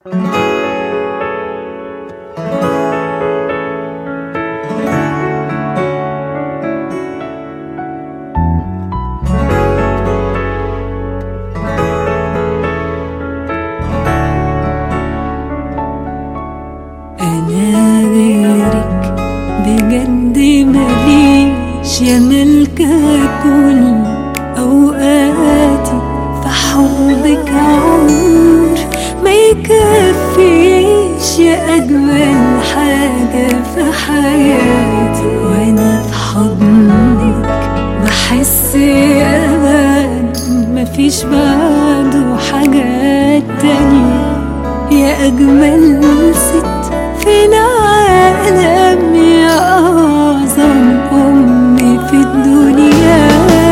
أنا غيرك بجد ماليش يا ملكة كل أوقاتي، في حبك عمر ما يكفيش يا أجمل حاجة في حياتي. وأنا في حضنك بحس أمان مفيش بعده حاجات تانية، يا أجمل ست في العالم، يا أعظم أمي في الدنيا.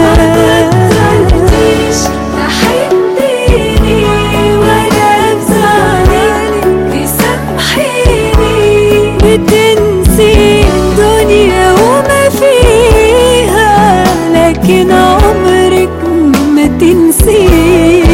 مبطلتيش تحبيني ولا بزعلك تسامحيني، بتنسي الدنيا وما فيها لكن عمرك ما تنسيني.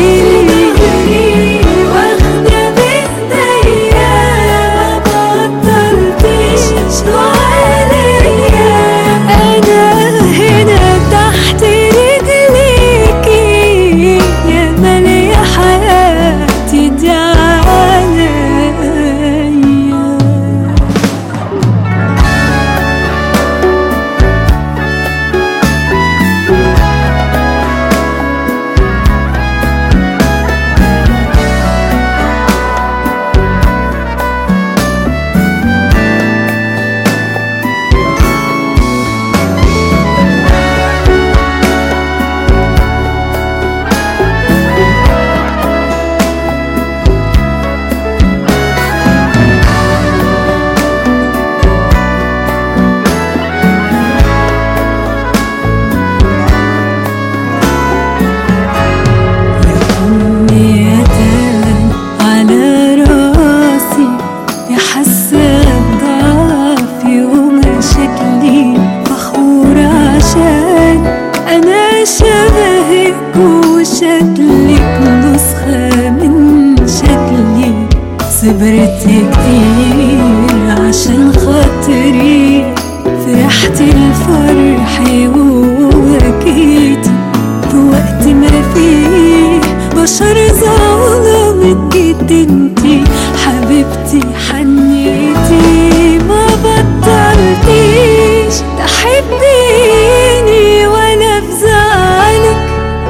شبهك وشكلك نسخة من شكلي، صبرت كتير عشان خاطري، فرحت الفرح وبكيتي في وقت ما فيه بشر ظلمت جد. انتي حبيبتي حنيتي، ما بطلتيش تحبيني ولا بزعلك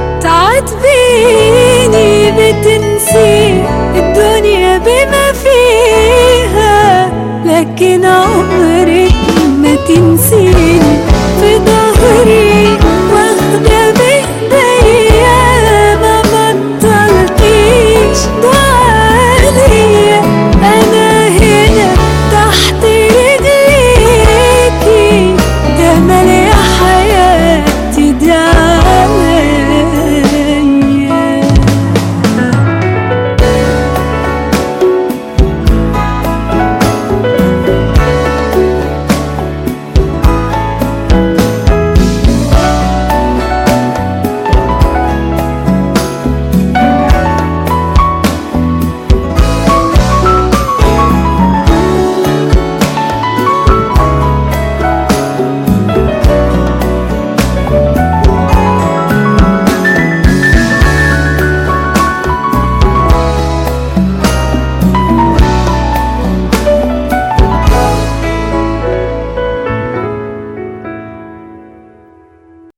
تعاتبيني، بتنسي الدنيا بما فيها لكن